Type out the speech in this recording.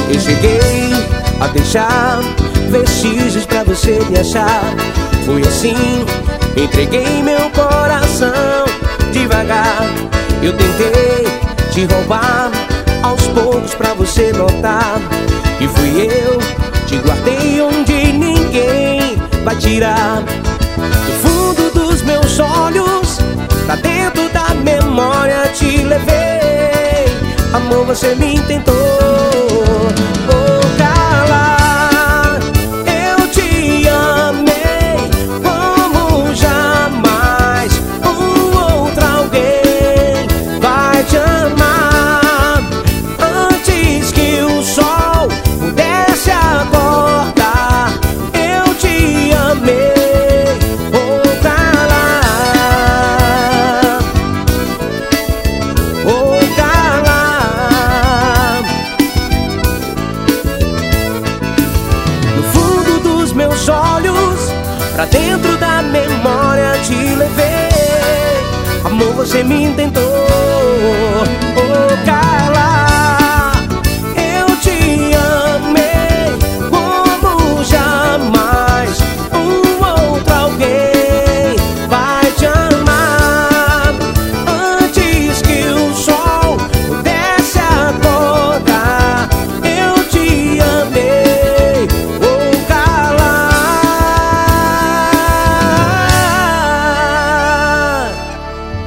Eu cheguei a deixar vestígios pra você me achar. Foi assim, entreguei meu coração devagar. Eu tentei te roubar aos poucos pra você notar. E fui eu, te guardei onde ninguém vai tirar. Do fundo dos meus olhos, pra dentro da memória te levei. Amor, você me tentou calar. Eu te amei como jamais outro alguém vai te amar. Antes que o sol pudesse acordar, eu te amei calar. Calar. No fundo dos meus olhos, pra dentro da memória te levei. Amor, você me tentou calar.